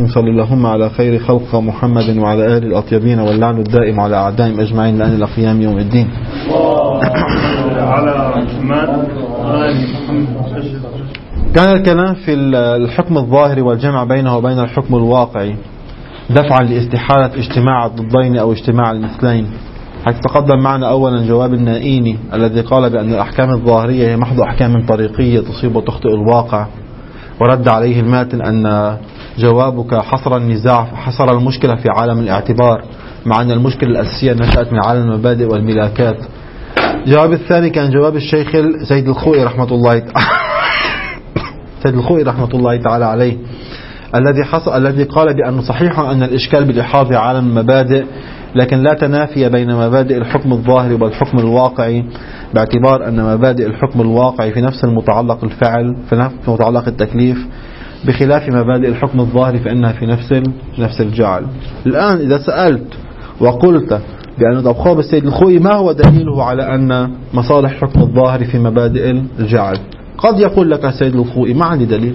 صلى اللهم على خير خلق محمد وعلى آله الأطيبين واللعن الدائم على أعدائهم أجمعين لأن القيام يوم الدين. كان الكلام في الحكم الظاهري والجمع بينه وبين الحكم الواقعي دفعا لاستحالة اجتماع الضدين أو اجتماع المثلين، حيث تقدم معنا أولا جواب النائيني الذي قال بأن الأحكام الظاهرية هي محض أحكام طريقية تصيب وتخطئ الواقع، ورد عليه الماتن أن جوابك حصر المشكلة في عالم الاعتبار، مع أن المشكلة الأساسية نشأت من عالم المبادئ والملاكات. الجواب الثاني كان جواب الشيخ سيد الخوئي رحمة الله تعالى عليه، الذي قال بأنه صحيح أن الإشكال بالإحاط عالم المبادئ، لكن لا تنافي بين مبادئ الحكم الظاهري والحكم الواقعي، باعتبار أن مبادئ الحكم الواقعي في نفس المتعلق الفعل، في نفس متعلق التكليف، بخلاف مبادئ الحكم الظاهري فإنها في نفس الجعل. الآن إذا سألت وقلت بأن طبخوب السيد الخوئي ما هو دليله على أن مصالح الحكم الظاهري في مبادئ الجعل، قد يقول لك السيد الخوئي ما عندي دليل،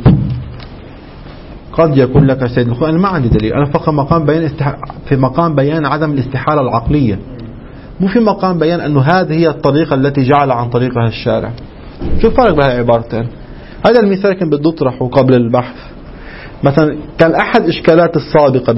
قد يقول لك السيد الخوئي أنا ما عندي دليل، أنا فقط في مقام بيان عدم الاستحالة العقلية، مو في مقام بيان أنه هذه هي الطريقة التي جعل عن طريقها الشارع. شو الفرق بين العبارتين؟ هذا المثال كان بده يطرحه قبل البحث. مثلا كان أحد إشكالات السابقة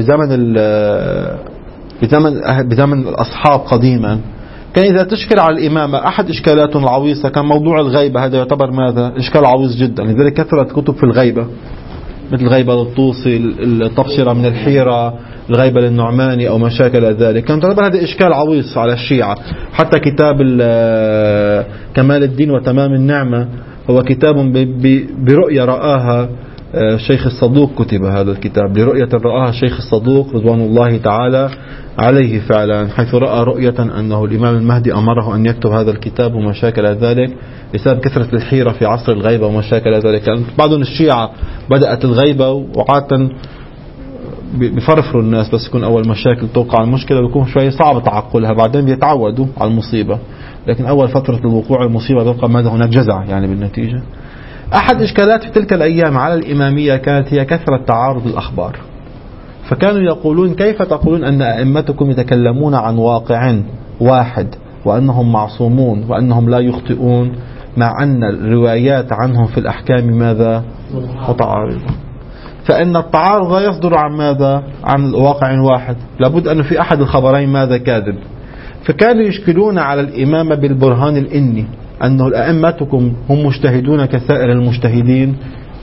بزمن الأصحاب قديما، كان إذا تشكل على الإمامة أحد إشكالات العويصة كان موضوع الغيبة. هذا يعتبر ماذا؟ إشكال عويص جدا، لذلك كثرت كتب في الغيبة، مثل غيبة للطوسي، التبصرة من الحيرة، الغيبة للنعماني أو ما شاكل ذلك. كان تعتبر هذا إشكال عويص على الشيعة. حتى كتاب كمال الدين وتمام النعمة هو كتاب برؤية رآها الشيخ الصدوق، كتب هذا الكتاب برؤية رآها الشيخ الصدوق رضوان الله تعالى عليه فعلا، حيث رأى رؤية أنه الإمام المهدي أمره أن يكتب هذا الكتاب وما شاكل ذلك بسبب كثرة الحيرة في عصر الغيبة وما شاكل ذلك. يعني بعض الشيعة بدأت الغيبة وعادة بفرفروا الناس، بس يكون أول مشاكل توقع المشكلة بيكون شوي صعب تعقلها، بعدين بيتعودوا على المصيبة، لكن أول فترة الوقوع المصيبة بيبقى ماذا هناك جزع يعني بالنتيجة. أحد إشكالات في تلك الأيام على الإمامية كانت هي كثرة تعارض الأخبار، فكانوا يقولون كيف تقولون أن أئمتكم يتكلمون عن واقع واحد وأنهم معصومون وأنهم لا يخطئون، مع أن الروايات عنهم في الأحكام ماذا؟ متعارضة. فإن التعارض لا يصدر عن ماذا؟ عن واقع واحد، لابد أن في أحد الخبرين ماذا؟ كاذب. فكانوا يشكلون على الإمامة بالبرهان الإني أنه أئمتكم هم مجتهدون كسائر المجتهدين،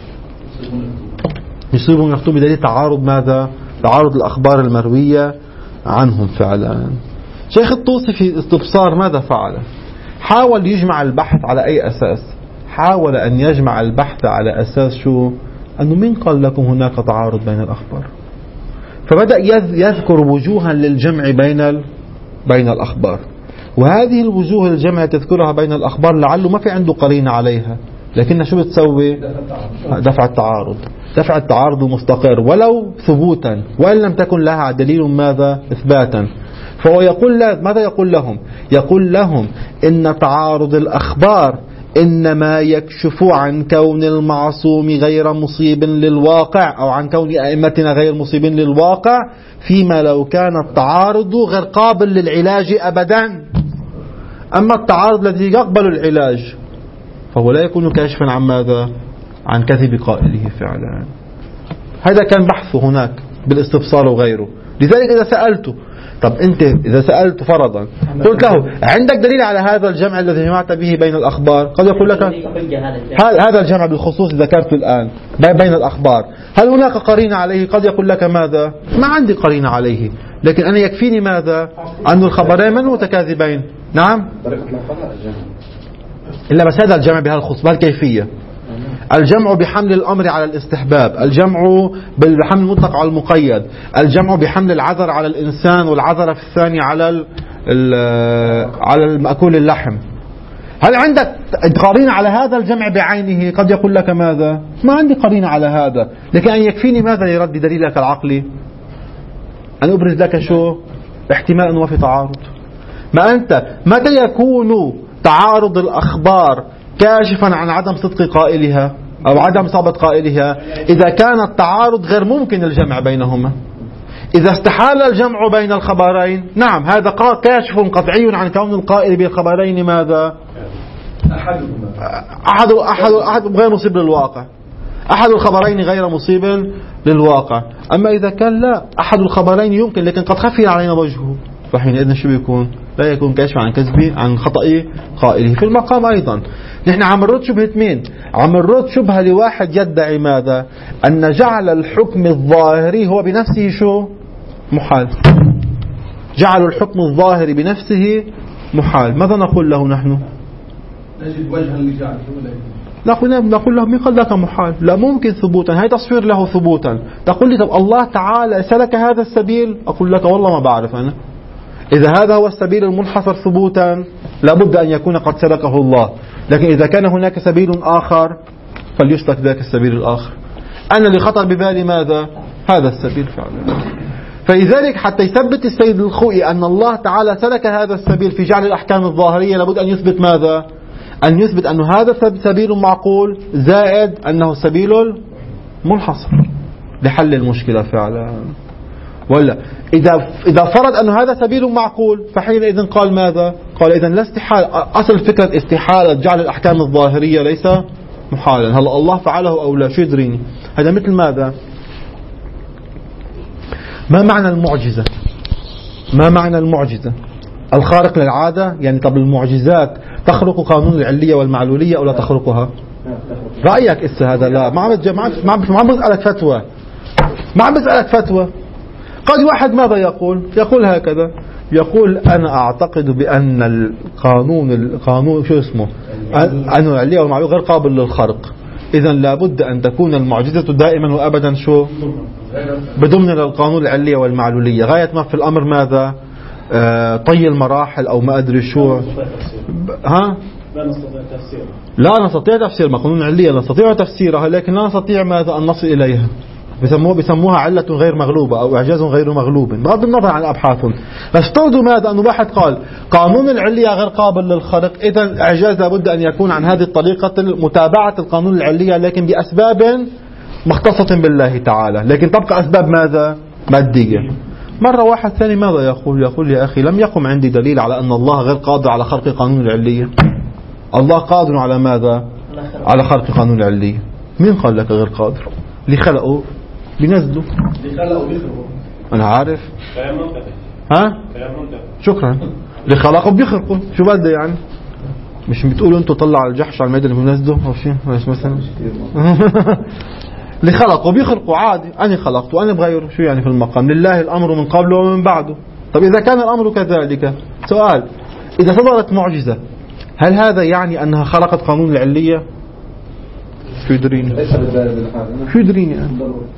يصيبهم يخطئون بدليل تعارض ماذا؟ تعارض الأخبار المروية عنهم فعلا. شيخ الطوسي في استبصار ماذا فعل؟ حاول يجمع البحث على أي أساس؟ حاول أن يجمع البحث على أساس شو؟ أنه من قال لكم هناك تعارض بين الأخبار؟ فبدأ يذكر وجوها للجمع بين الأخبار، وهذه الوجوه الجمع تذكرها بين الأخبار لعله ما في عنده قرينة عليها، لكن شو بتسوي؟ دفع التعارض. دفع التعارض مستقر ولو ثبوتا، وإن لم تكن لها دليل ماذا؟ إثباتا. فهو يقول ماذا يقول لهم؟ يقول لهم إن تعارض الأخبار إنما يكشف عن كون المعصوم غير مصيب للواقع، أو عن كون أئمتنا غير مصيبين للواقع، فيما لو كان التعارض غير قابل للعلاج أبدا. أما التعارض الذي يقبل العلاج فهو لا يكون كاشفا عن ماذا؟ عن كذب قائله فعلا. هذا كان بحثه هناك بالاستفسار وغيره. لذلك إذا سألته، طب أنت إذا سألت فرضا قلت له عندك دليل على هذا الجمع الذي جمعت به بين الأخبار؟ قد يقول لك هذا الجمع بالخصوص ذكرته الآن بين الأخبار، هل هناك قرينة عليه؟ قد يقول لك ماذا؟ ما عندي قرينة عليه، لكن أنا يكفيني ماذا؟ أن الخبرين من متكاذبين. نعم، إلا بس هذا الجمع بهذا الخصوص، بهالكيفية. الجمع بحمل الأمر على الاستحباب، الجمع بحمل المطلق على المقيد، الجمع بحمل العذر على الإنسان والعذر في الثاني على المأكول اللحم. هل عندك قرينة على هذا الجمع بعينه؟ قد يقول لك ماذا؟ ما عندي قرينة على هذا، لكن أن يكفيني ماذا لرد دليلك العقلي؟ أن أبرز لك شو؟ احتمال أنه في تعارض. ما أنت متى يكون تعارض الأخبار كاشفا عن عدم صدق قائلها؟ أو عدم إصابة قائلها إذا كان التعارض غير ممكن الجمع بينهما. إذا استحال الجمع بين الخبرين نعم هذا كاشف قطعي عن كون القائل بالخبرين ماذا؟ أحد غير مصيب للواقع، أحد الخبرين غير مصيب للواقع. أما إذا كان لا أحد الخبرين يمكن لكن قد خفي علينا وجهه، فحينئذ شو بيكون؟ لا يكون كاشف عن كذب عن خطأ قائله. في المقام أيضا نحن عم نرد شبهة مين؟ عم نرد شبهة لواحد يدعي ماذا؟ أن جعل الحكم الظاهري هو بنفسه شو؟ محال. جعل الحكم الظاهري بنفسه محال. ماذا نقول له نحن؟ نجد وجها لجعله. نقول له مين قال لك محال؟ لا ممكن ثبوتا، هاي تصوير له ثبوتا. تقول لي طب الله تعالى سلك هذا السبيل؟ أقول لك والله ما بعرف أنا. إذا هذا هو السبيل المنحصر ثبوتا لابد أن يكون قد سلكه الله، لكن إذا كان هناك سبيل آخر فليسلك ذاك السبيل الآخر. أنا اللي خطر ببالي ماذا؟ هذا السبيل فعلا. فلذلك حتى يثبت السيد الخوئي أن الله تعالى سلك هذا السبيل في جعل الأحكام الظاهرية لابد أن يثبت ماذا؟ أن يثبت أن هذا سبيل معقول زائد أنه سبيل منحصر لحل المشكلة فعلا. ولا إذا فرض أن هذا سبيل معقول فحينئذ قال ماذا؟ قال إذن لا استحال. أصل فكرة استحالة جعل الأحكام الظاهرية ليس محالا. هل الله فعله أو لا؟ شو يدريني؟ هذا مثل ماذا؟ ما معنى المعجزة؟ ما معنى المعجزة؟ الخارق للعادة يعني. طب المعجزات تخرق قانون العلية والمعلولية أو لا تخرقها؟ رأيك هذا لا ما عم بسألك فتوى، ما عم بسألك فتوى. قد واحد ماذا يقول؟ يقول هكذا، يقول أنا أعتقد بأن القانون شو اسمه أن العلية والمعلولية غير قابل للخرق، إذن لابد أن تكون المعجزة دائما وأبدا شو بضمن القانون العلية والمعلولية. غاية ما في الأمر ماذا؟ طي المراحل أو ما أدري شو. ها؟ لا نستطيع تفسير ما قانون العلية، نستطيع تفسيرها لكن لا نستطيع ماذا أن نصل إليها. بسموها علة غير مغلوبة أو إعجاز غير مغلوب بغض النظر عن أبحاثهم. نفترض ماذا؟ أن واحد قال قانون العلية غير قابل للخرق، إذا الإعجاز لابد أن يكون عن هذه الطريقة متابعة القانون العلية لكن بأسباب مختصة بالله تعالى، لكن تبقى أسباب ماذا؟ مادية. مرة واحد ثاني ماذا يقول يا أخي لم يقم عندي دليل على أن الله غير قادر على خرق قانون العلية. الله قادر على ماذا؟ على خرق قانون العلية. مين قال لك غير قادر؟ اللي خلقه بينزله، اللي خلقه بيخرقه. أنا عارف. ها؟ شكرا. اللي خلقه بيخرقه. شو بدي يعني؟ مش بتقولوا أنتوا طلع الجحش على الميدان اللي بينزله أو شيء مثلا؟ اللي خلقه بيخرقه عادي. أنا خلقته وأنا بغيره. شو يعني في المقام؟ لله الأمر من قبل ومن بعده. طب إذا كان الأمر كذلك، سؤال، إذا صدرت معجزة هل هذا يعني أنها خلقت قانون العلية؟ شو يدريني؟ شو يدريني أنا؟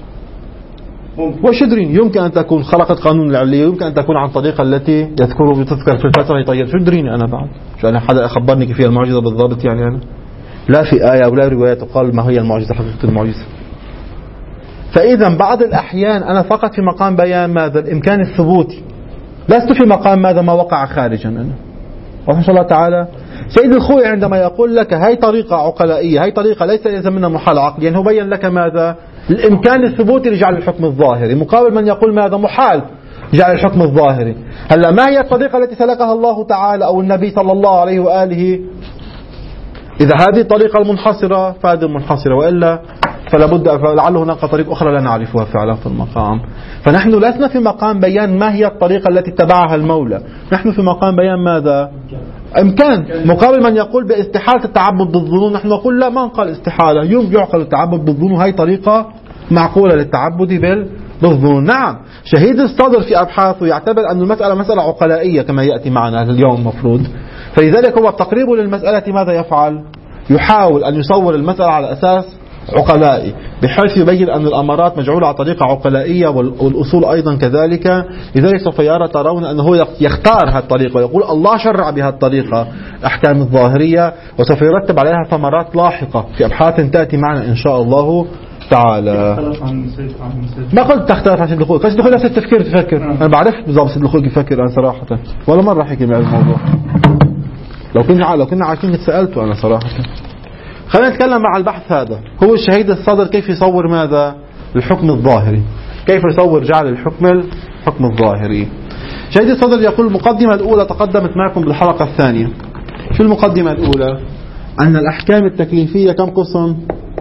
وش يدريني؟ يمكن أن تكون خلقت قانون العلية، يمكن أن تكون عن طريقة التي تذكر في الفترة طيب. شو يدريني أنا بعد؟ شو أنا حدا أخبرني كيف هي المعجزة بالضبط يعني أنا؟ لا في آية ولا رواية تقال ما هي المعجزة حقيقة المعجزة. فإذا بعض الأحيان أنا فقط في مقام بيان ماذا؟ الإمكان الثبوتي، لست في مقام ماذا ما وقع خارجا. أنا وإن شاء الله تعالى سيد الخوي عندما يقول لك هاي طريقة عقلائية، هاي طريقة ليس يلزم منها محال عقلي، يعني هو بين لك ماذا؟ الإمكان الثبوتي لجعل الحكم الظاهري، مقابل من يقول ماذا؟ محال جعل الحكم الظاهري. هلا ما هي الطريقة التي سلكها الله تعالى أو النبي صلى الله عليه وآله؟ إذا هذه الطريقة المنحصرة فهذه المنحصرة، وإلا فلا بد فلعل هناك طريق أخرى لا نعرفها فعلا في المقام. فنحن لسنا في مقام بيان ما هي الطريقة التي اتبعها المولى، نحن في مقام بيان ماذا؟ إمكان. مقابل من يقول باستحالة التعبد بالظنون، نحن نقول لا، ما نقال استحالة، يعقل التعبد بالظنون، وهي طريقة معقولة للتعبد بالظنون. نعم شهيد الصدر في أبحاثه يعتبر أن المسألة مسألة عقلائية كما يأتي معنا اليوم مفروض، فلذلك هو التقريب للمسألة ماذا يفعل؟ يحاول أن يصور المسألة على أساس عقلائي بحيث يبين أن الأمارات مجعولة على طريقة عقلائية والأصول أيضا كذلك. لذلك سوف ترون أنه يختار هذه الطريقة ويقول الله شرع بها الطريقة الأحكام الظاهرية، وسوف يرتب عليها ثمرات لاحقة في أبحاث تأتي معنا إن شاء الله تعالى. ما قلت تختلف عن سيد الخوي، سيد الخوي نفس التفكير تفكر. أنا بعرف بالضبط سيد الخوي يفكر أنا صراحة، ولا مرة حكي معي الموضوع. لو كنا عارفين سألته أنا صراحة. خلينا نتكلم مع البحث هذا. هو الشهيد الصدر كيف يصور ماذا؟ الحكم الظاهري. كيف يصور جعل الحكم الظاهري؟ شهيد الصدر يقول المقدمة الأولى تقدمت معكم بالحلقة الثانية. شو المقدمة الأولى؟ أن الأحكام التكليفية كم قسم؟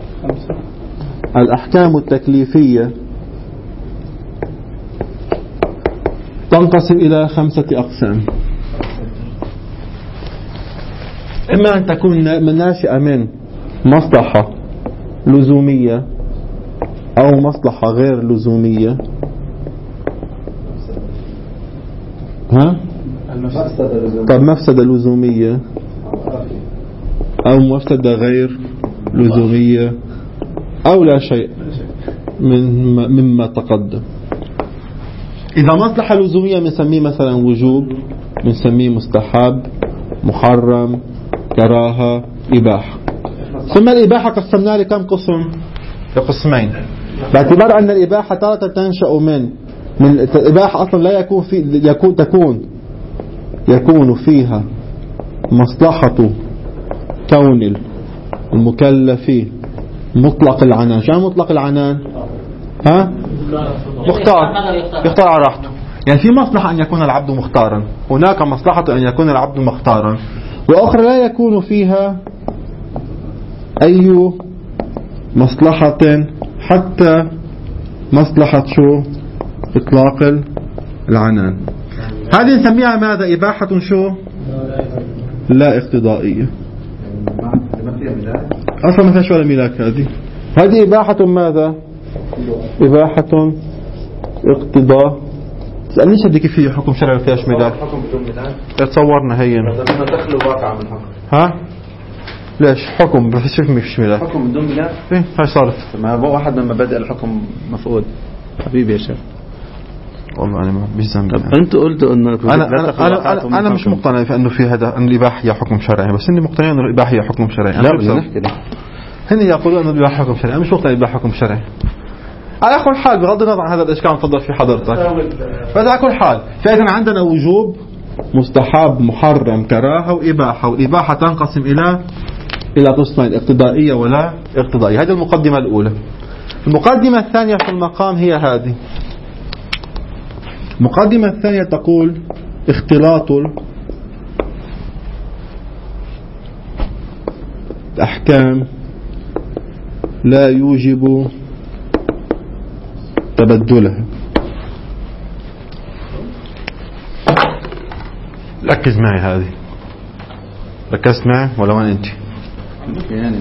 الأحكام التكليفية تنقسم إلى 5 أقسام. إما أن تكون ناشئة من مصلحة لزومية أو مصلحة غير لزومية. طب مفسدة لزومية أو مفسدة غير لزومية أو لا شيء مما تقدم. إذا مصلحة لزومية بنسميه مثلا وجوب، بنسميه مستحب، محرم، كراهة، إباحة. ثم الإباحة قسمناها لكم قسم؟ لقسمين، باعتبار أن الإباحة تارة تنشأ من الإباحة أصلا لا يكون فيها مصلحة كون المكلف مطلق العنان. شو مطلق العنان؟ يختار على راحته. يعني في مصلحة أن يكون العبد مختارا، هناك مصلحة أن يكون العبد مختارا، وأخرى لا يكون فيها أي مصلحة حتى مصلحة شو؟ إطلاق العنان. هذه نسميها ماذا؟ إباحة شو؟ لا اقتضائية. أصلا ما فيهاش ولا ملاك. هذه إباحة ماذا؟ إباحة اقتضاء. تسألنيش هدي كيف هي حكم شرعي فيهاش ملاك؟ حكم بدون ملاك تصورنا هي لما تخلو واقع من حكم. ليش حكم بس مش ملاك؟ حكم بدون ملاك ايه هاي صارت. ما هو واحد من مبادئ الحكم مفقود. حبيبي يا شيخ والله أنا ما بيزن. أنت قلت إنه أنا مش مقتنع في إنه في هذا أن الإباحة هي حكم شرعي، بس إني مقتنع إنه الإباحة هي حكم شرعي. لا بدنا نحكي له. هن يقولون إنه الإباحة حكم شرعي، أنا مش مقتنع الإباحة حكم شرعي. على كل حال بغض النظر عن هذا الإشكال تفضل في حضرتك. بس على كل حال فإذا عندنا وجوب، مستحب، محرم، كراهة وإباحة، والإباحة تنقسم إلى قسمين: اقتضائية ولا اقتضائية. هذه المقدمة الأولى. المقدمة الثانية في المقام هي هذه. المقدمة الثانية تقول اختلاط الأحكام لا يوجب تبدلها. ركز معي هذه. ركزت معي ولا وين أنت؟ يعني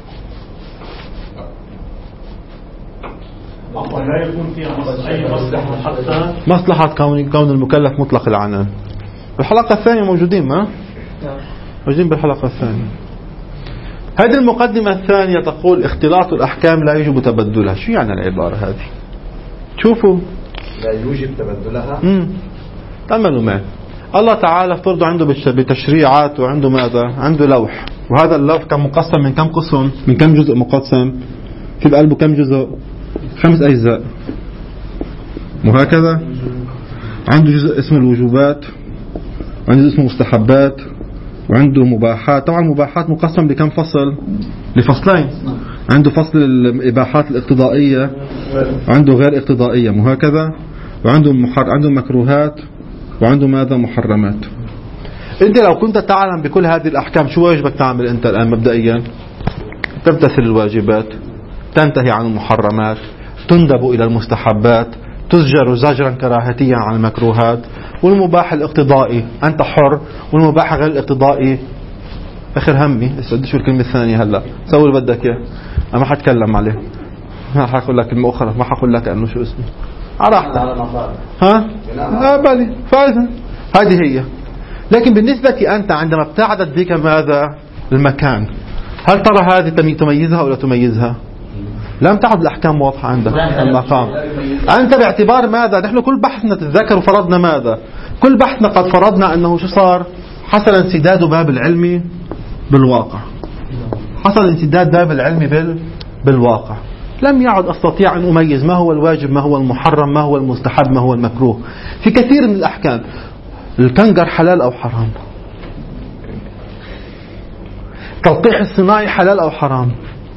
لا يكون فيها أي مصلحة حتى مصلحة كون المكلف مطلق العنان. الحلقة الثانية موجودين موجودين بالحلقة الثانية. هذه المقدمة الثانية تقول اختلاط الأحكام لا يجب تبدلها. شو يعني العبارة هذه؟ شوفوا لا يوجب تبدلها. تأملوا معي. الله تعالى افترضوا عنده بتشريعات وعنده ماذا؟ عنده لوح، وهذا اللوح كان مقسم من كم قسم؟ من كم جزء مقسم؟ في بقلبه كم جزء؟ 5 أجزاء، وهكذا. عنده جزء اسمه الوجوبات، وعنده جزء اسمه مستحبات، وعنده مباحات. طبعا المباحات مقسم لكم فصل؟ لفصلين. عنده فصل الإباحات الاقتضائية، وعنده غير اقتضائية، وهكذا. وعنده عنده مكروهات، وعنده ماذا؟ محرمات. انت لو كنت تعلم بكل هذه الأحكام شو واجبك تعمل انت الآن مبدئيا؟ تمتثل الواجبات، تنتهي عن المحرمات، تندب إلى المستحبات، تزجر زجرا كراهتيا عن المكروهات، والمباح الاقتضائي أنت حر، والمباح غير الاقتضائي آخر همي. شو الكلمة الثانية هلا؟ سوي اللي بدك إياه، أنا ما حتكلم عليه، ما حقول لك كلمة أخرى، ما حقول لك أنه شو اسمه على راحتك. بالي فايزة. هذه هي. لكن بالنسبة أنت عندما ابتعدت بك ماذا؟ المكان، هل ترى هذه تميزها ولا تميزها؟ لم تعد الأحكام واضحة عندك المقام. أنت باعتبار ماذا؟ نحن كل بحثنا تتذكر فرضنا ماذا؟ كل بحثنا قد فرضنا أنه شو صار؟ حصل انسداد باب العلم بالواقع. حصل انسداد باب العلم بالواقع. لم يعد أستطيع أن أميز ما هو الواجب، ما هو المحرم، ما هو المستحب، ما هو المكروه. في كثير من الأحكام الكنجر حلال أو حرام. تلقيح الصناعي حلال أو حرام؟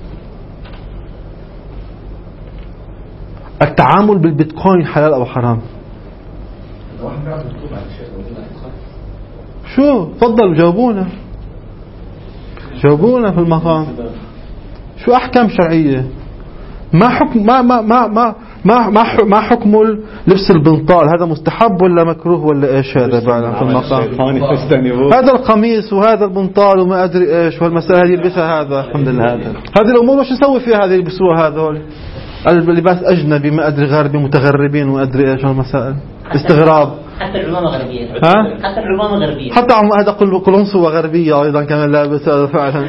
التعامل بالبيتكوين حلال أو حرام؟ شو؟ تفضلوا جاوبونا في المقام. شو أحكام شرعية؟ ما حكم ما حكم لبس البنطال؟ هذا مستحب ولا مكروه ولا ايش هذا بعد في المقام؟ هذا القميص وهذا البنطال وما ادري ايش والمسائل هذه يلبسها هذا. الحمد لله هذه الامور وش نسوي فيها؟ هذه يلبسوها هذول اللباس اجنبي ما ادري غربي متغربين وما ادري ايش والمسائل استغراب. حتى العمامة غربية. ها؟ حتى العمامة غربية. حتى هذا قلنسوة غربية ايضا كمان لابس هذا فعلا.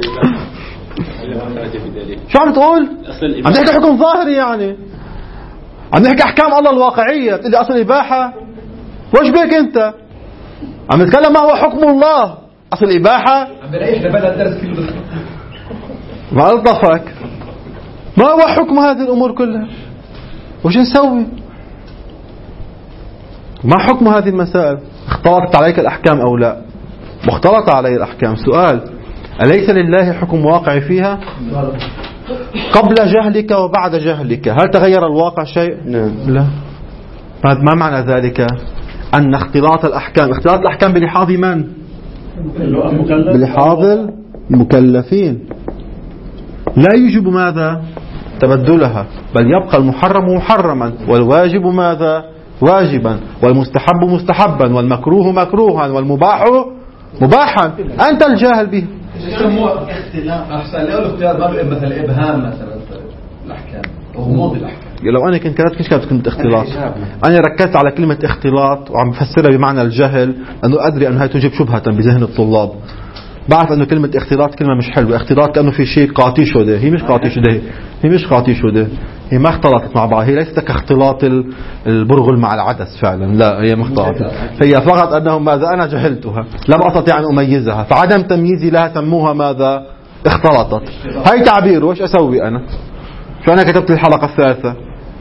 شو عم تقول؟ عم نحكي حكم ظاهري يعني. عم نحكي احكام الله الواقعية. بتقول لي اصل اباحة؟ وش بك انت؟ عم نتكلم ما هو حكم الله. اصل اباحة؟ عم بلاقيش لبلا الدرس كله. ما ألطفك. ما هو حكم هذه الامور كلها؟ وش نسوي؟ ما حكم هذه المسائل؟ اختلطت عليك الاحكام او لا؟ مختلط علي الاحكام. سؤال: أليس لله حكم واقعي فيها؟ قبل جهلك وبعد جهلك هل تغير الواقع شيء؟ لا. ما معنى ذلك؟ أن اختلاط الأحكام بلحاظ من؟ بلحاظ المكلفين. لا يجب ماذا؟ تبدلها، بل يبقى المحرم محرما والواجب ماذا؟ واجبا والمستحب مستحبا والمكروه مكروها والمباح مباحا. أنت الجاهل به. اختلاف احسن لو الاختيار ما بيبقى مثلا ابهام مثلا الاحكام وغموض الاحكام. لو انا كنت كتبت كيف كنت اختلاط. انا ركزت على كلمه اختلاط وعم بفسرها بمعنى الجهل لانه ادري انه هي تجيب شبهه بذهن الطلاب. بعرف انه كلمه اختلاط كلمه مش حلوه. اختلاط كانه في شيء قاطيشه ده. هي مش قاطيشه ده. هي ما اختلطت مع بعض. هي ليست كاختلاط البرغل مع العدس فعلا. لا هي مختلطه. هي فقط انه ماذا انا جهلتها لم استطيع ان اميزها فعدم تمييزي لها سموها ماذا؟ اختلطت. هاي تعبير. وش اسوي انا؟ شو انا كتبت الحلقه الثالثه؟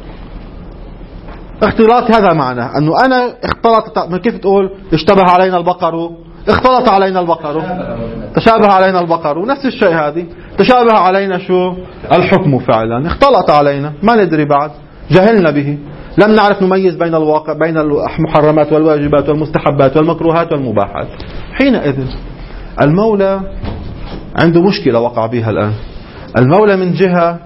اختلاط هذا معناه انه انا اختلط. كيف تقول اشتبه علينا البقر؟ اختلط علينا البقر. تشابه علينا البقر. ونفس الشيء هذه تشابه علينا شو؟ الحكم فعلا. اختلط علينا ما ندري بعد. جهلنا به. لم نعرف نميز بين الواقع بين المحرمات والواجبات والمستحبات والمكروهات والمباحات. حينئذ المولى عنده مشكلة وقع بها الآن. المولى من جهة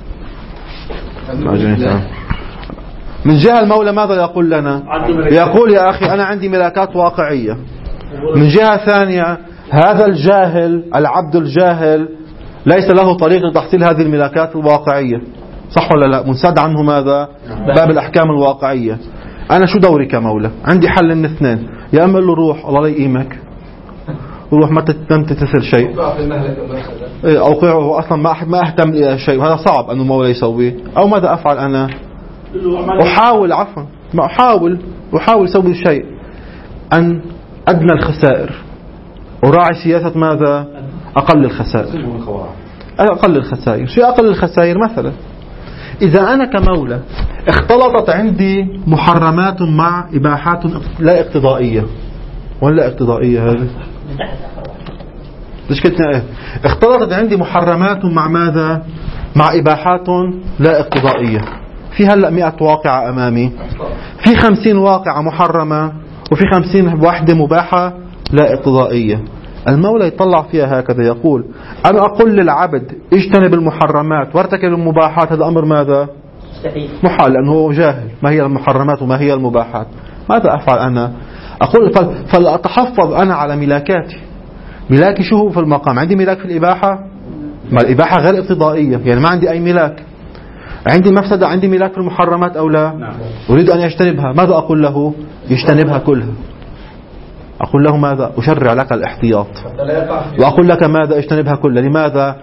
المولى ماذا يقول لنا؟ يقول يا أخي أنا عندي ملاكات واقعية. من جهة ثانية هذا الجاهل العبد الجاهل ليس له طريق لتحصيل هذه الملاكات الواقعية. صح ولا لا؟ منسد عنه ماذا؟ باب الأحكام الواقعية. أنا شو دوري كمولى؟ عندي حل من اثنين. يا أما له روح الله يقيمك وروح ما تتسل شيء أوقعه أصلا ما أهتم إلى شيء وهذا صعب أن المولى يسويه. أو ماذا أفعل أنا؟ أحاول أحاول أسوي شيء أن أدنى الخسائر. أراعي سياسة ماذا؟ أقل الخسائر. شو أقل الخسائر؟ مثلا إذا أنا كمولى اختلطت عندي محرمات مع إباحات لا اقتضائية. ولا اقتضائية هذه؟ اختلطت عندي محرمات مع ماذا؟ مع إباحات لا اقتضائية. في هلأ 100 واقعة أمامي. في 50 واقعة محرمة وفي 50 واحدة مباحة لا اقتضائية. المولى يطلع فيها هكذا يقول أنا أقول للعبد اجتنب المحرمات وارتكب المباحات. هذا أمر ماذا؟ محال لأنه هو جاهل ما هي المحرمات وما هي المباحات. ماذا أفعل أنا؟ أقول فلأتحفظ أنا على ملاكاتي. ملاكي شو هو في المقام؟ عندي ملاك في الإباحة؟ ما الإباحة غير اقتضائية يعني ما عندي أي ملاك. عندي مفسدة عندي ملاك في المحرمات أو لا؟ أريد أن يجتنبها. ماذا أقول له؟ يجتنبها كلها. أقول له ماذا؟ أشرع لك الاحتياط وأقول لك ماذا؟ اجتنبها كلها. لماذا؟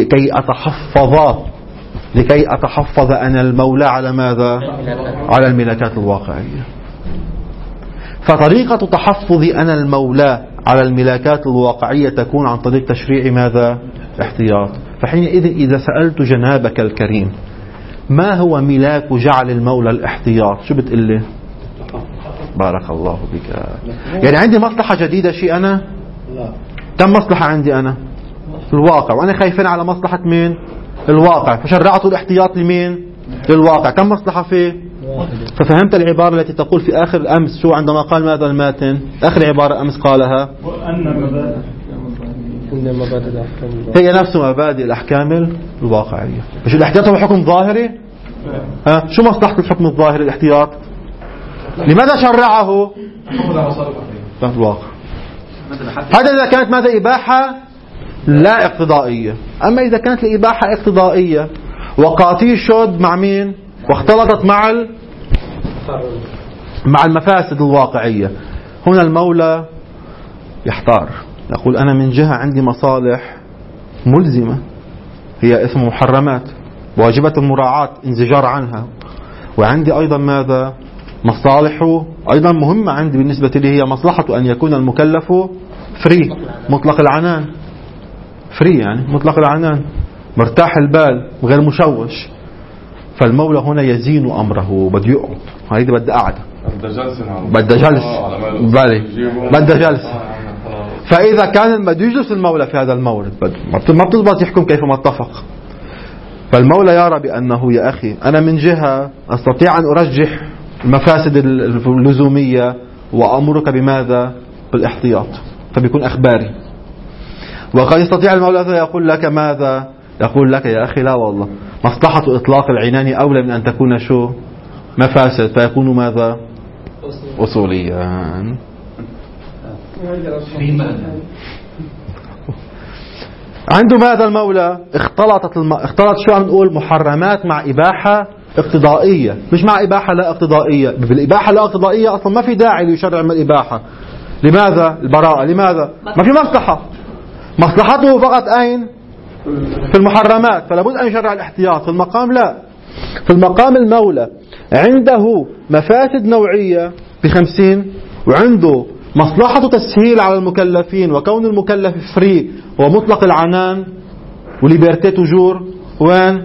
لكي أتحفظ أنا المولى على ماذا؟ على الملاكات الواقعية. فطريقة تحفظي أنا المولى على الملاكات الواقعية تكون عن طريق تشريع ماذا؟ احتياط. فحينئذ إذا سألت جنابك الكريم ما هو ملاك جعل المولى الاحتياط شو بتقول لي؟ بارك الله بك. يعني عندي مصلحة جديدة شيء أنا؟ كم مصلحة عندي أنا؟ الواقع، وأنا خايفين على مصلحة مين؟ الواقع، فشرعت الاحتياط لمين؟ للواقع. كم مصلحة فيه؟ ففهمت العبارة التي تقول في آخر الأمس شو عندما قال ماذا الماتن؟ آخر عبارة أمس قالها هي نفس مبادئ الأحكام الواقعية. مش الاحتياط هو حكم ظاهري؟ شو مصلحة الحكم الظاهري الاحتياط؟ لماذا شرعه؟ الواقع. هذا إذا كانت ماذا إباحة لا اقتضائية. أما إذا كانت الإباحة اقتضائية وقاتي شد مع مين؟ واختلطت مع المفاسد الواقعية، هنا المولى يحتار، يقول أنا من جهة عندي مصالح ملزمة هي اسم محرمات واجبة المراعاة انزجار عنها، وعندي أيضا ماذا؟ مصالح أيضا مهمة عندي بالنسبة لي، هي مصلحة أن يكون المكلف فري مطلق العنان، فري يعني مطلق العنان مرتاح البال غير مشوش. فالمولى هنا يزين أمره، بده يقعد، هيدي بدها قعدة، بدها جلسة. فإذا كان بده يجلس المولى في هذا المورد ما بتضبط يحكم كيف ما اتفق. فالمولى يرى بأنه يا أخي أنا من جهة أستطيع أن أرجح المفاسد اللزومية وأمرك بماذا؟ بالاحتياط، فبيكون أخباري. وقد يستطيع المولى يقول لك ماذا؟ يقول لك يا أخي لا والله مصلحة إطلاق العنان أولى من أن تكون شو؟ مفاسد، فيكون ماذا؟ أصوليا. عنده ماذا المولى؟ اختلط شو عم نقول؟ محرمات مع إباحة اقتضائية، مش مع إباحة لا اقتضائية. بالإباحة لا اقتضائية أصلا ما في داعي ليشرع من الإباحة. لماذا؟ البراءة. لماذا؟ ما في مصلحة، مصلحته فقط أين؟ في المحرمات، فلا بد أن يشرع الاحتياط. في المقام لا، في المقام المولى عنده مفاسد نوعية ب50، وعنده مصلحة تسهيل على المكلفين وكون المكلف فري ومطلق العنان وليبرتي توجور، وين؟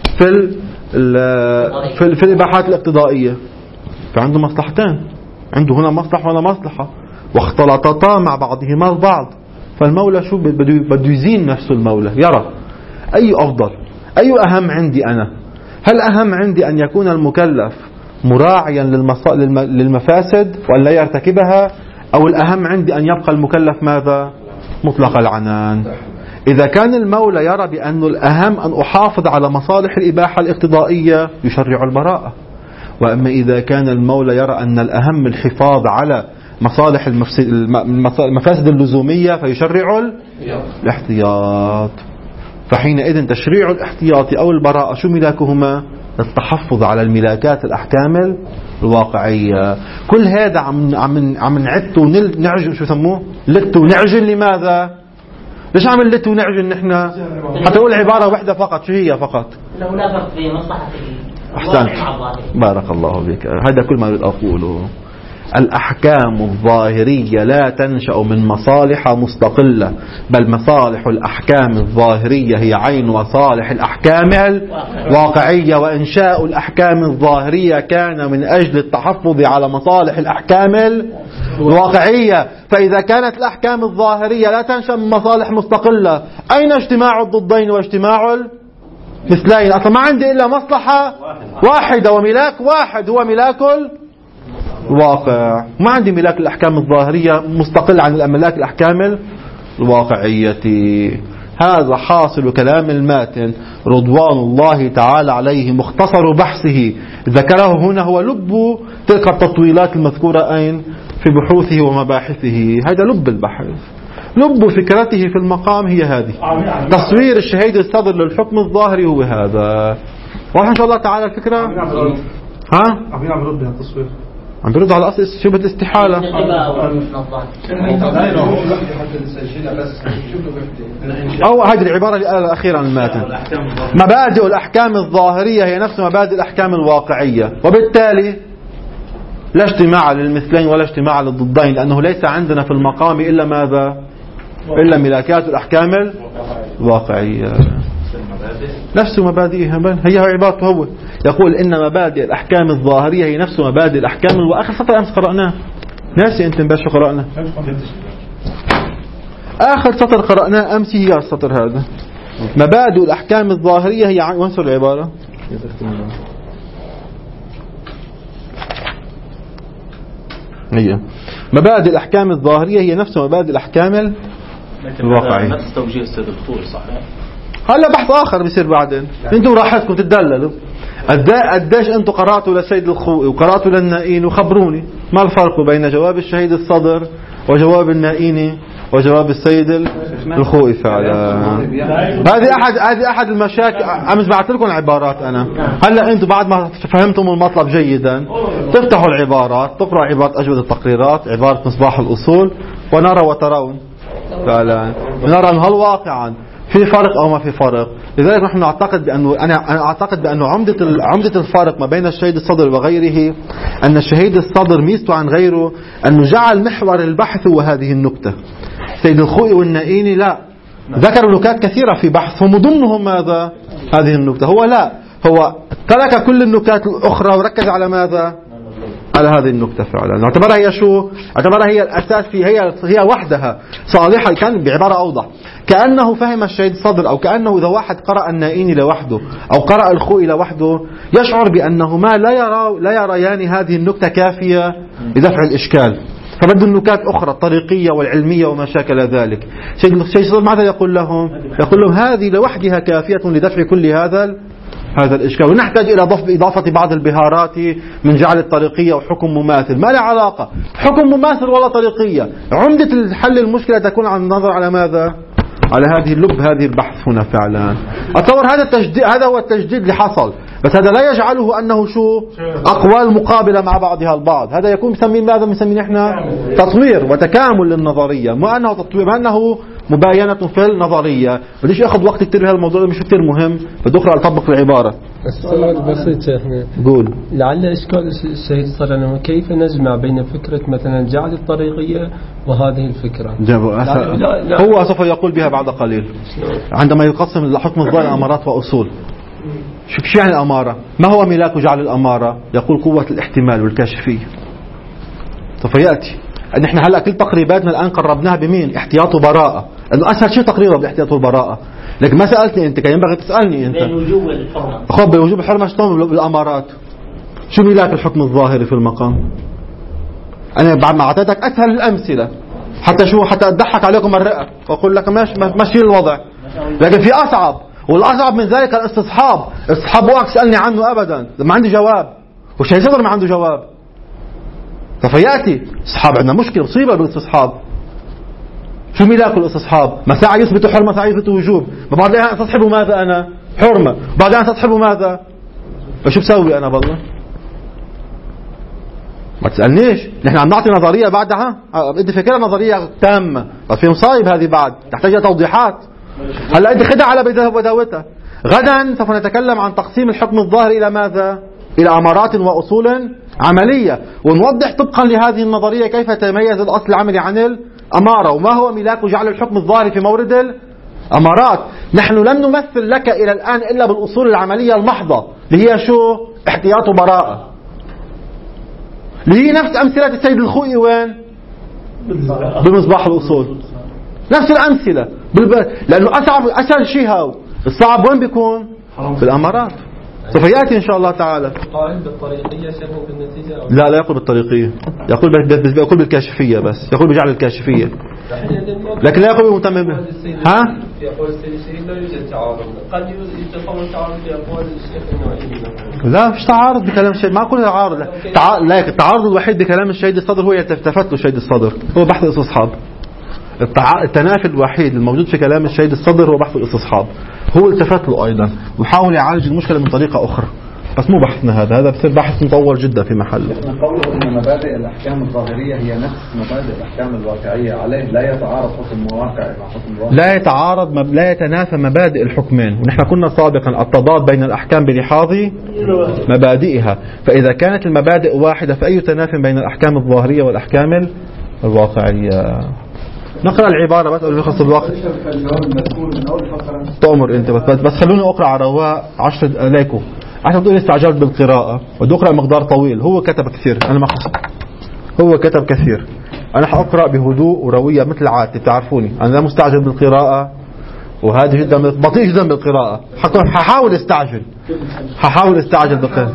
في الإباحات الاقتضائية. فعنده مصلحتين، عنده هنا مصلحة وهنا مصلحة واختلطتا مع بعضهما البعض. فالمولى شو بده يزين نفسه، المولى يرى أي أفضل، أي أهم عندي أنا؟ هل أهم عندي أن يكون المكلف مراعيا للمفاسد وأن لا يرتكبها، أو الأهم عندي أن يبقى المكلف ماذا؟ مطلق العنان. إذا كان المولى يرى بأن الأهم أن أحافظ على مصالح الإباحة الاقتضائية يشرع البراءة. وأما إذا كان المولى يرى أن الأهم الحفاظ على مصالح المفاسد اللزومية فيشرع الاحتياط. فحينئذ تشريع الاحتياط أو البراءة شو ملاكهما؟ التحفظ على الملاكات الأحكام الواقعية. كل هذا عم نعت ونعجن، شو يسموه؟ لت ونعجن. لماذا؟ ليش عم نلت ونعجن نحن؟ حتى أقول عبارة واحدة فقط، شو هي فقط؟ لو لا فرق في مصلحة أحسنت، بارك الله بك. هذا كل ما أريد أقوله. الأحكام الظاهرية لا تنشأ من مصالح مستقلة، بل مصالح الأحكام الظاهرية هي عين مصالح الأحكام الواقعية، وإنشاء الأحكام الظاهرية كان من أجل التحفظ على مصالح الأحكام الواقعية. فإذا كانت الأحكام الظاهرية لا تنشأ من مصالح مستقلة، أين اجتماع الضدين واجتماع المثلين؟ أصلا ما عندي إلا مصلحة واحدة وملاك واحد هو ملاك الواقع، ما عندي ملاك الأحكام الظاهرية مستقل عن ملاك الأحكام الواقعية. هذا حاصل كلام الماتن رضوان الله تعالى عليه، مختصر بحثه ذكره هنا هو لب تلك التطويلات المذكورة أين؟ في بحوثه ومباحثه. هذا لب البحث، لب فكرته في المقام هي هذه. تصوير الشهيد الصدر للحكم الظاهري هو هذا. واضح إن شاء الله تعالى الفكرة؟ ها؟ عم بيرد على أصل شبه الاستحالة. أو هذه العبارة اللي قالها أخيرا الماتن، مبادئ الأحكام الظاهرية هي نفس مبادئ الأحكام الواقعية، وبالتالي لا اجتماع للمثلين ولا اجتماع للضدين، لأنه ليس عندنا في المقام إلا ماذا؟ إلا ملاكات الأحكام الواقعية نفس مبادئها. هي عبارته هو يقول إن مبادئ الأحكام الظاهرية هي نفس مبادئ الأحكام وآخر سطر أمس قرأناه، ناسي أنت مباشر قرأنا آخر سطر قرأناه أمس هي السطر هذا. مبادئ الأحكام الظاهرية هي وانسوا العبارة هي مبادئ الأحكام الظاهرية هي نفس مبادئ الأحكام الواقعية. نفس توجيه السيد الخوئي صحيح. هلا بحث آخر بيصير بعدين. انتم راحتكم تتدللوا قديش انتم قرأتوا للسيد الخوئي وقرأتوا للنائين وخبروني ما الفرق بين جواب الشهيد الصدر وجواب النائين وجواب السيد الخوئي فعلا. هذه أحد المشاكل. أمس بعثت لكم عبارات أنا. هلا أنتم بعد ما فهمتم المطلب جيدا تفتحوا العبارات تقرأ عبارة أجودة التقريرات عبارة مصباح الأصول ونرى وترون فعلا ونرى أن هل واقعا في فرق أو ما في فرق. لذلك نحن نعتقد بأنه أنا أعتقد بأنه عمدة الفرق ما بين الشهيد الصدر وغيره أن الشهيد الصدر ميزته عن غيره أنه جعل محور البحث وهذه النكتة. سيد الخوئي والنائيني لا ذكروا نكات كثيرة في بحثهم وضمنهم ماذا هذه النكتة. هو لا هو ترك كل النكات الأخرى وركز على ماذا على هذه النكتة فعلا. اعتبرها هي شو اعتبرها هي الأساس في هي وحدها صالحة. كان بعبارة أوضح كأنه فهم الشهيد الصدر أو كأنه إذا واحد قرأ النائيني لوحده أو قرأ الخوئي لوحده يشعر بأنهما لا يريان هذه النكتة كافية لدفع الإشكال فبدوا النكات أخرى الطريقية والعلمية وما شاكل ذلك. الشهيد الصدر ماذا يقول لهم هذه لوحدها كافية لدفع كل هذا الإشكال ونحتاج إلى إضافة بعض البهارات من جعل الطريقية وحكم مماثل. ما له علاقة حكم مماثل ولا طريقية. عمدة الحل المشكلة تكون عن النظر على ماذا على هذه هذه البحث هنا فعلا. أتصور هذا هو التجديد اللي حصل بس هذا لا يجعله أنه شو أقوال مقابلة مع بعضها البعض. هذا يكون مسمين ماذا مسمين إحنا تطوير وتكامل للنظرية ما أنه تطوير ما أنه مباينة في النظرية. بديش ياخذ وقت كتير هالموضوع مش كتير مهم بدي أقرأ أطبق العبارة. السؤال بسيط شيخنا قول لعل إشكال الشهيد صار كيف نجمع بين فكرة مثلا جعل الطريقية وهذه الفكرة. هو سوف يقول بها بعد قليل عندما يقسم الحكم الظاهري أمارات وأصول. شو يعني الأمارة ما هو ملاك جعل الأمارة يقول قوة الاحتمال والكاشفية. سوف يأتي أن احنا هلأ كل تقريباتنا الآن قربناها بمين احتياط وبراءة لأنه أسهل شيء تقريبا بالاحتياط والبراءة. لكن ما سألتني أنت كان ينبغي تسألني أنت بوجوب الحرمة بوجوب الحرمة شلون بالأمارات شو ملاك الحكم الظاهري في المقام. أنا بعد ما أعطيتك أسهل الأمثلة حتى أضحك عليكم الرئة وأقول لك ماشي الوضع. لكن في أصعب والأصعب من ذلك الاستصحاب. استصحاب وقت سألني عنه أبدا ما عندي جواب والشيء صدر ما عنده جواب. فيأتي استصحاب عندنا مشكلة مصيبة بالاستصحاب. شو ملاك الاستصحاب ما ساعة يثبت حرمة ساعة يثبت وجوب بعد لا استصحبه ماذا أنا حرمة بعد أن استصحبه ماذا فشو بسوي أنا بالله ما تسألنيش. نحن عم نعطي نظرية بعدها بدي فكرة نظرية تامة بس في مصايب هذه بعد تحتاج توضيحات. هلا أنت خدها على بداوتها. غدا سوف نتكلم عن تقسيم الحكم الظاهري إلى ماذا إلى أمارات وأصول عملية ونوضح طبقا لهذه النظرية كيف يتميز الأصل العملي عن الأمارة وما هو ملاك جعل الحكم الظاهري في مورد الأمارات. نحن لم نمثل لك إلى الآن إلا بالأصول العملية المحضة اللي هي شو احتياط وبراءة اللي هي نفس أمثلة السيد الخوئي وين بمصباح الأصول نفس الأمثلة لأنه أسهل شيء هاو الصعب وين بيكون في الأمارات. سوف يأتي إن شاء الله تعالى. قائل بالطريقية شبه بالنتيجة لا يقول بالطريقية يقول بالكاشفية بس يقول بجعل الكاشفية لكن لا يقول بمتمم به. ها في أقوال السيد الشهيد لا يوجد تعارض قد يتصور تعارض في أقوال الشيخ النوعي. لا مش تعارض بكلام الشهيد ما أقول تعارض لا التعارض الوحيد بكلام الشهيد الصدر هو يلتفت له الشهيد الصدر هو بحث الاستصحاب. التنافي الوحيد الموجود في كلام الشهيد الصدر هو بحث الاستصحاب. هو التفت له أيضا وحاول يعالج المشكلة من طريقة أخرى بس مو بحثنا هذا بصير بحث مطول جدا في محله. قوله أن مبادئ الأحكام الظاهرية هي نفس مبادئ الأحكام الواقعية عليه لا يتعارض حكم واقع مع حكم واقع. لا يتعارض لا يتنافى مبادئ الحكمين. ونحن كنا سابقا التضاد بين الأحكام بلحاظ مبادئها فإذا كانت المبادئ واحدة فأي تنافي بين الأحكام الظاهرية والأحكام الواقعية. نقرأ العبارة بس قبل ما يخلص الوقت. تؤمر أنت بس خلوني أقرأ على رواء 10 إليكم عشان تقول استعجلت بالقراءة ودي أقرأ مقدار طويل. هو كتب كثير أنا ما خص. هو كتب كثير أنا حأقرأ بهدوء وروية مثل عادتي، تعرفوني أنا لا مستعجل بالقراءة، وهذا جدا بطيء جدا بالقراءة. ححاول استعجل بالقراءة.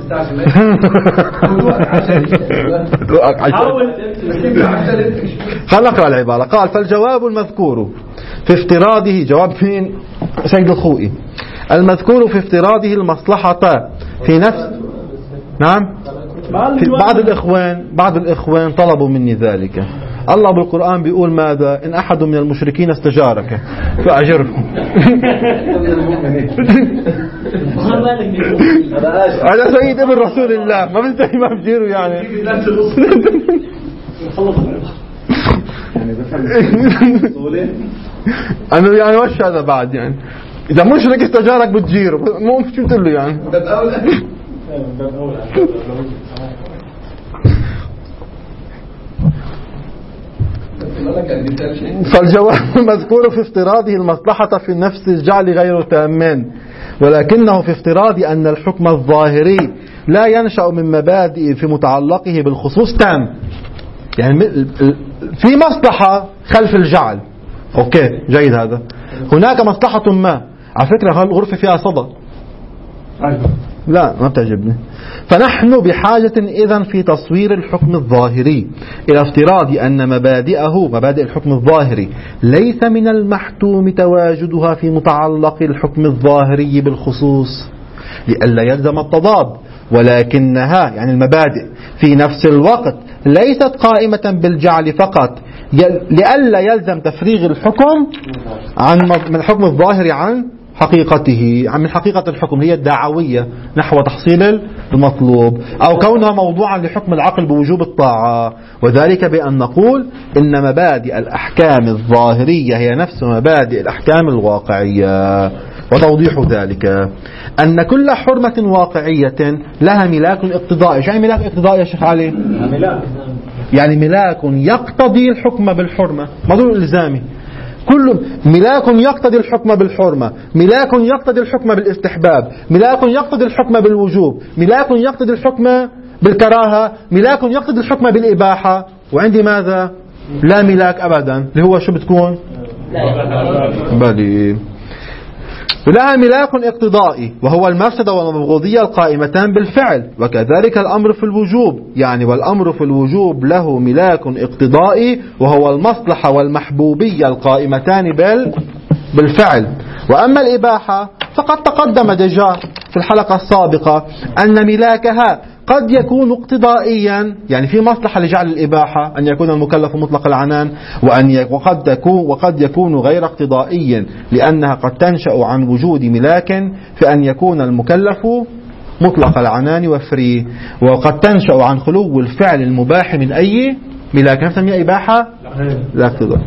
خلنا نقرأ العبارة. قال: فالجواب المذكور في افتراضه، جواب مين؟ سيد الخوئي. المذكور في افتراضه المصلحة في نفس، نعم، بعض الإخوان طلبوا مني ذلك. الله بالقرآن بيقول ماذا؟ إن أحد من المشركين استجارك فأجره. هذا سيد ابن رسول الله، ما بنتهي ما بجيره يعني. أنا يعني وش هذا بعد يعني؟ إذا مشرك استجارك بتجيره، مو شو قلت له يعني؟ فالجواب المذكور في افتراضه المصلحة في النفس الجعل غير تام، ولكنه في افتراض أن الحكم الظاهري لا ينشأ من مبادئ في متعلقه بالخصوص تام. يعني في مصلحة خلف الجعل، أوكي جيد، هذا هناك مصلحة ما. على فكرة الغرفة فيها صدى، لا ما بتعجبني. فنحن بحاجة إذن في تصوير الحكم الظاهري إلى افتراض أن مبادئ الحكم الظاهري ليس من المحتوم تواجدها في متعلق الحكم الظاهري بالخصوص، لئلا يلزم التضاد، ولكنها يعني المبادئ في نفس الوقت ليست قائمة بالجعل فقط، لئلا يلزم تفريغ الحكم من الحكم الظاهري عن حقيقته، من حقيقة الحكم هي الدعوية نحو تحصيل المطلوب، أو كونها موضوعا لحكم العقل بوجوب الطاعة. وذلك بأن نقول إن مبادئ الأحكام الظاهرية هي نفس مبادئ الأحكام الواقعية. وتوضيح ذلك أن كل حرمة واقعية لها ملاك اقتضائي. شو يعني ملاك اقتضائي يا شيخ علي؟ يعني ملاك يقتضي الحكم بالحرمة، ما دون إلزامي. كل ملاك يقتضي الحكم بالحرمة، ملاك يقتضي الحكم بالاستحباب، ملاك يقتضي الحكم بالوجوب، ملاك يقتضي الحكم بالكراهة، ملاك يقتضي الحكم بالإباحة. وعندي ماذا؟ لا ملاك أبدا، اللي هو شو بتكون؟ بلي لها ملاك اقتضائي وهو المفسدة والمبغوضية القائمتان بالفعل، وكذلك الأمر في الوجوب، يعني والأمر في الوجوب له ملاك اقتضائي وهو المصلحة والمحبوبية القائمتان بالفعل. وأما الإباحة فقد تقدم دجا في الحلقة السابقة أن ملاكها قد يكون اقتضائيا، يعني في مصلحة لجعل الإباحة أن يكون المكلف مطلق العنان، وقد يكون غير اقتضائيا لأنها قد تنشأ عن وجود ملاك في أن يكون المكلف مطلق العنان وفري، وقد تنشأ عن خلو الفعل المباح من أي ملاك، نسميها إباحة لا اقتضاء.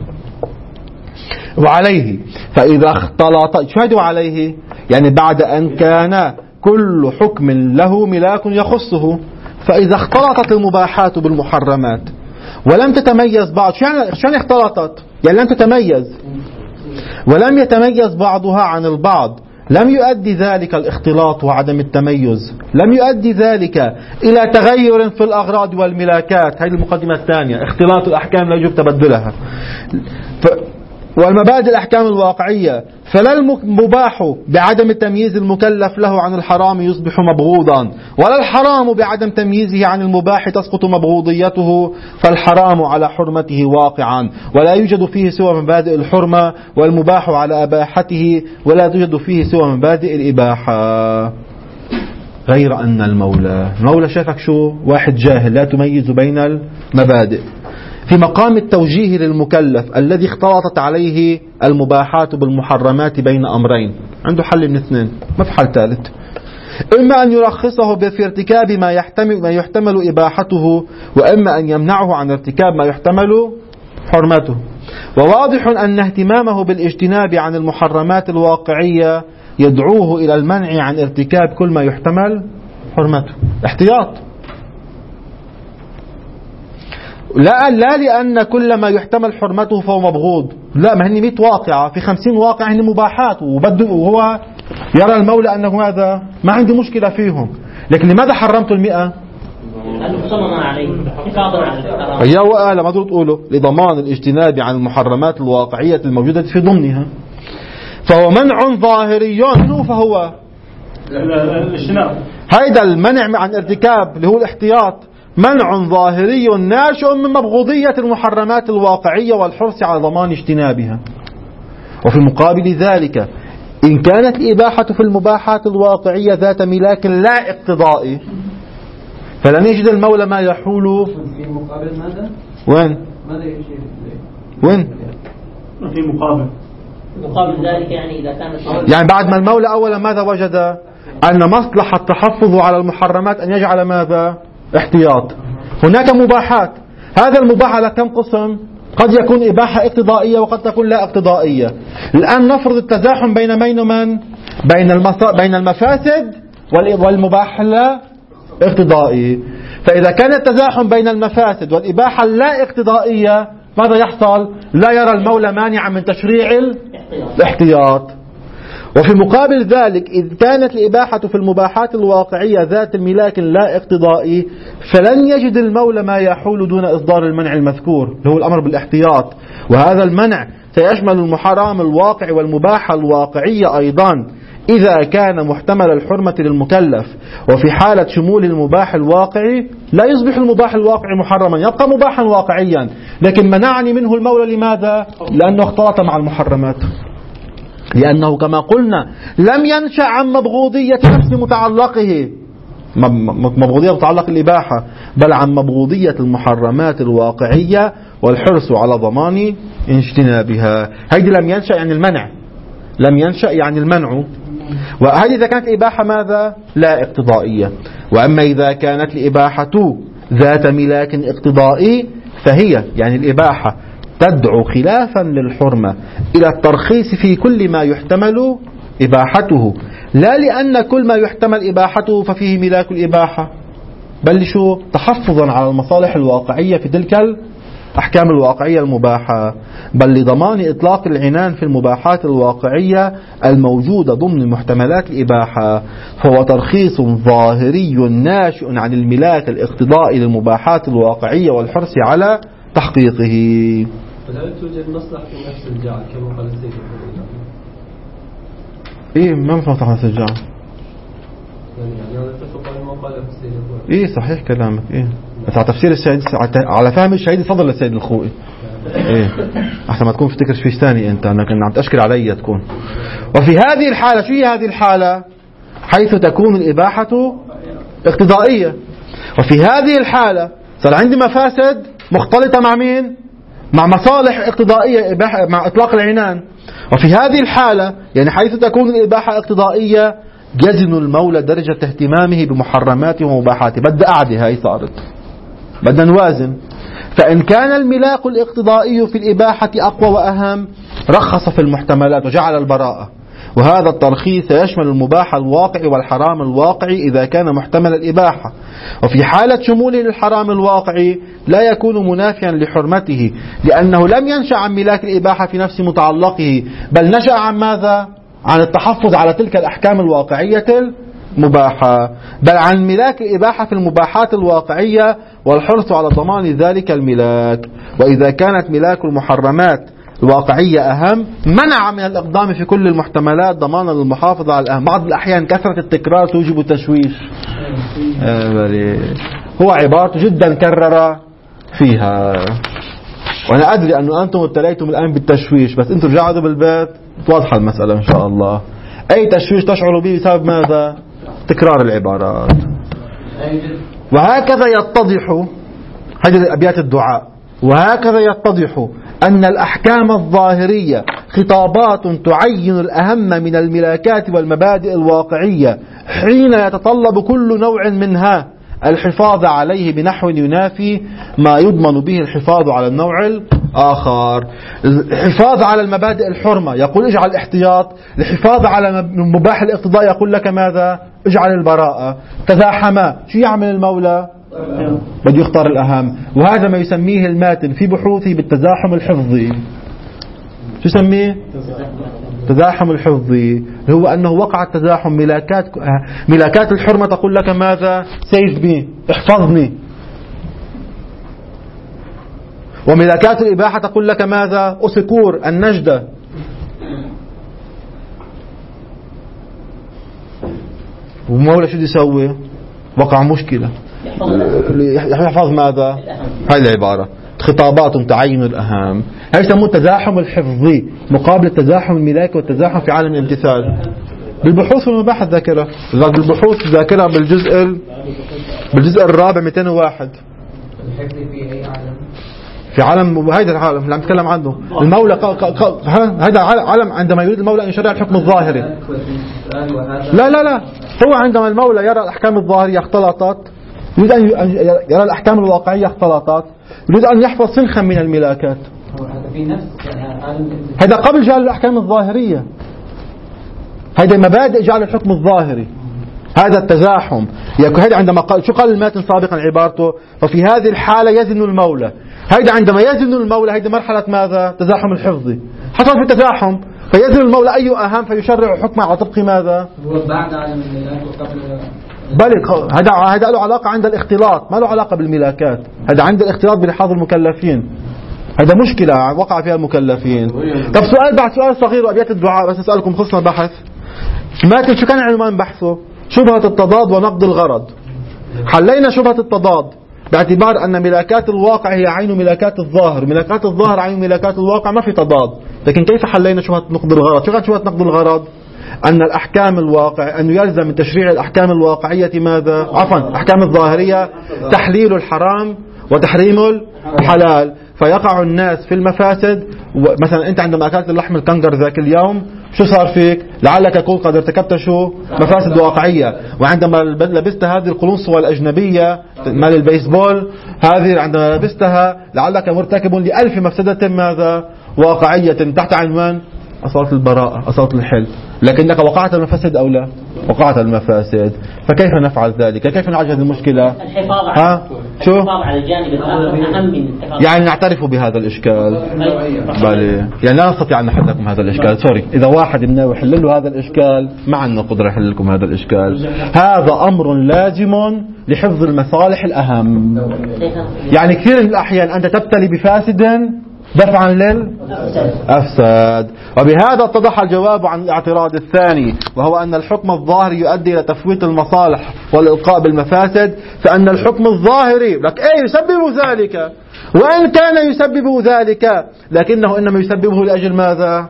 وعليه فإذا اختلط، شو عليه؟ يعني بعد أن كان كل حكم له ملاك يخصه، فإذا اختلطت المباحات بالمحرمات ولم تتميز بعض، شو يعني اختلطت؟ يعني لم تتميز ولم يتميز بعضها عن البعض، لم يؤدي ذلك الاختلاط وعدم التميز، لم يؤدي ذلك إلى تغير في الأغراض والملاكات. هذه المقدمة الثانية، اختلاط الأحكام لا يجب تبدلها. والمبادئ الأحكام الواقعية، فلا المباح بعدم تمييز المكلف له عن الحرام يصبح مبغوضا، ولا الحرام بعدم تمييزه عن المباح تسقط مبغوضيته، فالحرام على حرمته واقعا ولا يوجد فيه سوى مبادئ الحرمة، والمباح على أباحته ولا توجد فيه سوى مبادئ الإباحة. غير أن المولى شافك شو؟ واحد جاهل لا تميز بين المبادئ، في مقام التوجيه للمكلف الذي اختلطت عليه المباحات بالمحرمات بين أمرين، عنده حل من اثنين، ما في حل ثالث. إما أن يرخصه في ارتكاب ما يحتمل إباحته، وإما أن يمنعه عن ارتكاب ما يحتمل حرمته. وواضح أن اهتمامه بالاجتناب عن المحرمات الواقعية يدعوه إلى المنع عن ارتكاب كل ما يحتمل حرمته. احتياط، لا لأن كل ما يحتمل حرمته فهو مبغوض، لا، ما هني 100 واقعة، في 50 واقع هني مباحات، وهو يرى المولى أنه هذا ما عندي مشكلة فيهم، لكن لماذا حرمت 100؟ لأنه مصمم عليه حفاظا على الحرام. يا وآل ما تقوله لضمان الاجتناب عن المحرمات الواقعية الموجودة في ضمنها، فهو منع ظاهري فهو الاجتناب. هيدا المنع عن ارتكاب اللي هو الاحتياط منع ظاهري ناشئ من مبغوضية المحرمات الواقعية والحرص على ضمان اجتنابها. وفي مقابل ذلك إن كانت الإباحة في المباحات الواقعية ذات ملاك لا اقتضائي فلن يجد المولى ما يحول. في مقابل ماذا؟ وين؟ ماذا يشير وين؟ في مقابل ذلك يعني إذا كانت يعني بعد ما المولى أولا ماذا وجد؟ أن مصلحة التحفظ على المحرمات أن يجعل ماذا؟ احتياط. هناك مباحات، هذا المباح على كم قسم؟ قد يكون إباحة اقتضائية وقد تكون لا اقتضائية. الآن نفرض التزاحم بين من؟ بين المفاسد والمباح لا اقتضائي. فإذا كان التزاحم بين المفاسد والإباحة لا اقتضائية ماذا يحصل؟ لا يرى المولى مانعا من تشريع الاحتياط. وفي مقابل ذلك إذ كانت الإباحة في المباحات الواقعية ذات الملاك لا اقتضائي فلن يجد المولى ما يحول دون إصدار المنع المذكور اللي هو الأمر بالاحتياط. وهذا المنع سيشمل المحرم الواقع والمباح الواقعية أيضا إذا كان محتمل الحرمة للمكلف. وفي حالة شمول المباح الواقعي لا يصبح المباح الواقعي محرما، يبقى مباحا واقعيا، لكن منعني منه المولى. لماذا؟ لأنه اختلط مع المحرمات، لأنه كما قلنا لم ينشأ عن مبغوضية نفس متعلقه، مبغوضية متعلق الإباحة، بل عن مبغوضية المحرمات الواقعية والحرص على ضمان اجتنابها. هذه لم ينشأ يعني المنع، لم ينشأ يعني المنع. وهذه إذا كانت الإباحة ماذا؟ لا اقتضائية. وأما إذا كانت الإباحة ذات ملاك اقتضائي فهي يعني الإباحة تدعو خلافا للحرمة إلى الترخيص في كل ما يحتمل إباحته، لا لأن كل ما يحتمل إباحته ففيه ملاك الإباحة، بل شو؟ تحفظا على المصالح الواقعية في تلك الأحكام الواقعية المباحة، بل لضمان إطلاق العنان في المباحات الواقعية الموجودة ضمن محتملات الإباحة. فهو ترخيص ظاهري ناشئ عن الملاك الاقتضائي للمباحات الواقعية والحرص على تحقيقه. فلا توجد مصلحة في نفس الجعل كما قال السيد الخوئي. إيه ما مفهوم نفس الجعل. يعني أنا أتفق على ما قاله السيد الخوئي. إيه صحيح كلامك. إيه بس على تفسير الشهيد، على فهم الشهيد فضل السيد الخوئي. إيه أحسن ما تكون تفتكر شيء ثاني أنت أنك عم تشكل علي تكون. وفي هذه الحالة شو هي هذه الحالة؟ حيث تكون الإباحة اقتضائية. وفي هذه الحالة صار عندي مفاسد مختلطة مع مين؟ مع مصالح اقتضائية مع إطلاق العنان. وفي هذه الحالة يعني حيث تكون الإباحة اقتضائية يزن المولى درجة اهتمامه بمحرماته ومباحاته. بدأ أعدي هاي صارت، بدنا نوازن. فإن كان الملاك الاقتضائي في الإباحة أقوى وأهم رخص في المحتملات وجعل البراءة. وهذا الترخيص يشمل المباح الواقعي والحرام الواقعي إذا كان محتمل الإباحة. وفي حالة شموله للحرام الواقعي لا يكون منافيا لحرمته، لأنه لم ينشأ عن ملاك الإباحة في نفس متعلقه، بل نشأ عن ماذا؟ عن التحفظ على تلك الأحكام الواقعية المباحة، بل عن ملاك الإباحة في المباحات الواقعية والحرص على ضمان ذلك الملاك. وإذا كانت ملاك المحرمات الواقعية أهم منع من الإقدام في كل المحتملات ضمانا للمحافظة على الأهم. بعض الأحيان كثرة التكرار توجب التشويش. هو عبارته جدا كرر فيها، وأنا أدري أنه أنتم ابتليتم الآن بالتشويش، بس أنتم رجعوا بالبيت توضح المسألة إن شاء الله. أي تشويش تشعروا به بسبب ماذا؟ تكرار العبارات. وهكذا يتضح، هذه أبيات الدعاء، وهكذا يتضح أن الأحكام الظاهرية خطابات تعين الأهم من الملاكات والمبادئ الواقعية حين يتطلب كل نوع منها الحفاظ عليه بنحو ينافي ما يضمن به الحفاظ على النوع الآخر. الحفاظ على المبادئ الحرمة يقول اجعل الاحتياط، الحفاظ على المباح الاقتضاء يقول لك ماذا؟ اجعل البراءة. تزاحما، شو يعمل المولى؟ بده يختار الأهم. وهذا ما يسميه الماتن في بحوثه بالتزاحم الحفظي. شو يسميه؟ تزاحم الحفظي، هو أنه وقع التزاحم. ملاكات الحرمة تقول لك ماذا؟ سيف بي، احفظني، وملكات الإباحة تقول لك ماذا؟ أسكور النجدة. ومولى شو بده يسوي؟ وقع مشكلة، يحفظ ماذا؟ هاي العبارة خطابات تعين الأهم. هاي يسموه التزاحم الحفظي مقابل التزاحم الملاكي والتزاحم في عالم الامتثال. بالبحوث والمباحث ذاكرة، بالبحوث ذاكرة بالجزء الرابع 201 في عالم. هيدا العالم اللي عم نتكلم عنه المولى هيدا عالم عندما يريد المولى أن يشرع الحكم الظاهري. لا هو عندما المولى يرى الأحكام الظاهرية اختلطت، يريد أن يرى الأحكام الواقعية اختلطت، يريد أن يحفظ سنخا من الملاكات. هذا قبل جعل الأحكام الظاهرية، هذا مبادئ جعل الحكم الظاهري، هذا التزاحم. هذا عندما قال شو قال الماتن سابقا عبارته؟ وفي هذه الحالة يزن المولى. هذا عندما يزن المولى هذه مرحلة ماذا؟ تزاحم الحفظي. حصل في التزاحم فيزن المولى أي أهم فيشرع حكمه على طبق ماذا؟ هو بعد عالم الملاك وقبل. بل هذا له علاقة عند الاختلاط، ما له علاقة بالملاكات. هذا عند الاختلاط بلحاظ المكلفين، هذا مشكلة وقع فيها المكلفين. طب سؤال بعد سؤال صغير وأبيات الدعاء بس أسألكم خصنا بحث. ماتن شو كان عنوان بحثه؟ شبهة التضاد ونقد الغرض. حلينا شبهة التضاد باعتبار أن ملاكات الواقع هي عين ملاكات الظاهر، ملاكات الظاهر عين ملاكات الواقع، ما في تضاد. لكن كيف حلينا شبهة نقد الغرض؟ شو كانت شبهة نقد الغرض؟ أن الأحكام الواقع أن يلزم من تشريع الأحكام الواقعية ماذا؟ عفوا الأحكام الظاهرية تحليل الحرام وتحريم الحلال، فيقع الناس في المفاسد. مثلا أنت عندما أكلت اللحم الكنجر ذاك اليوم شو صار فيك؟ لعلك تكون قد ارتكبت شو؟ مفاسد واقعية. وعندما لبست هذه القلنسوة الأجنبية مال البيسبول هذه عندما لبستها لعلك مرتكب ل1000 مفسدة ماذا؟ واقعية تحت عنوان أصالة البراءة، أصالة الحل. لكنك وقعت المفاسد أو لا؟ وقعت المفاسد. فكيف نفعل ذلك؟ كيف نعالج هذه المشكلة؟ شو؟ على الجانب الآخر أهم من يعني نعترف بهذا الإشكال. بلى يعني لا نستطيع أن نحل لكم هذا الإشكال. سوري، إذا واحد مننا يحل له هذا الإشكال ما عندنا قدرة نحل لكم هذا الإشكال. هذا أمر لازم لحفظ المصالح الأهم. يعني كثير من الأحيان أنت تبتلي بفاسد دفعا للأفساد. وبهذا اتضح الجواب عن الاعتراض الثاني، وهو أن الحكم الظاهري يؤدي إلى تفويت المصالح والإلقاء بالمفاسد. فأن الحكم الظاهري لك يسبب ذلك، وإن كان يسبب ذلك لكنه إنما يسببه لأجل ماذا؟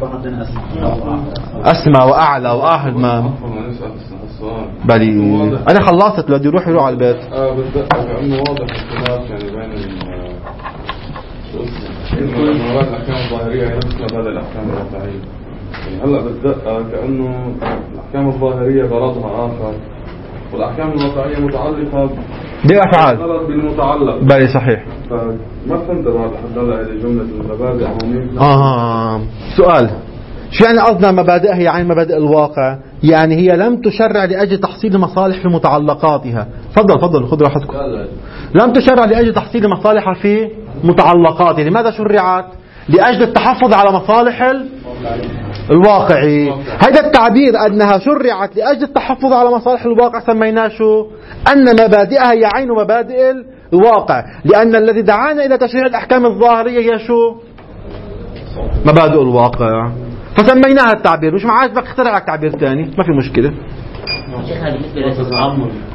أسمى وأعلى وأهم. بلي أنا خلصت بدي يروح على البيت. لأنه واضح اختلاف يعني بين المرات الأحكام الظاهرية هي نفس مبادئ الأحكام الواقعية. يعني هلا بالدقة كأنه الأحكام الظاهرية غرضها آخر والأحكام الواقعية متعلقة بأفعال بالمتعلق. بلي صحيح. فما فهمت بعد حتى هلا هذه جملة المبادئ سؤال شو يعني قصدنا مبادئها؟ يعني مبادئ الواقع، يعني هي لم تشرع لأجل تحصيل مصالح في متعلقاتها. فضل خذ راحتكم. لم تشرع لأجل تحصيل مصالحها في متعلقاتها. لماذا شرعت؟ لأجل التحفظ على مصالح الواقعي. هذا التعبير أنها شرعت لأجل التحفظ على مصالح الواقع سميناه شو؟ أن مبادئها هي عين مبادئ الواقع، لأن الذي دعانا إلى تشريع الأحكام الظاهرية هي شو؟ مبادئ الواقع. فسميناها التعبير. مش معاك اخترع لك تعبير ثاني ما في مشكلة.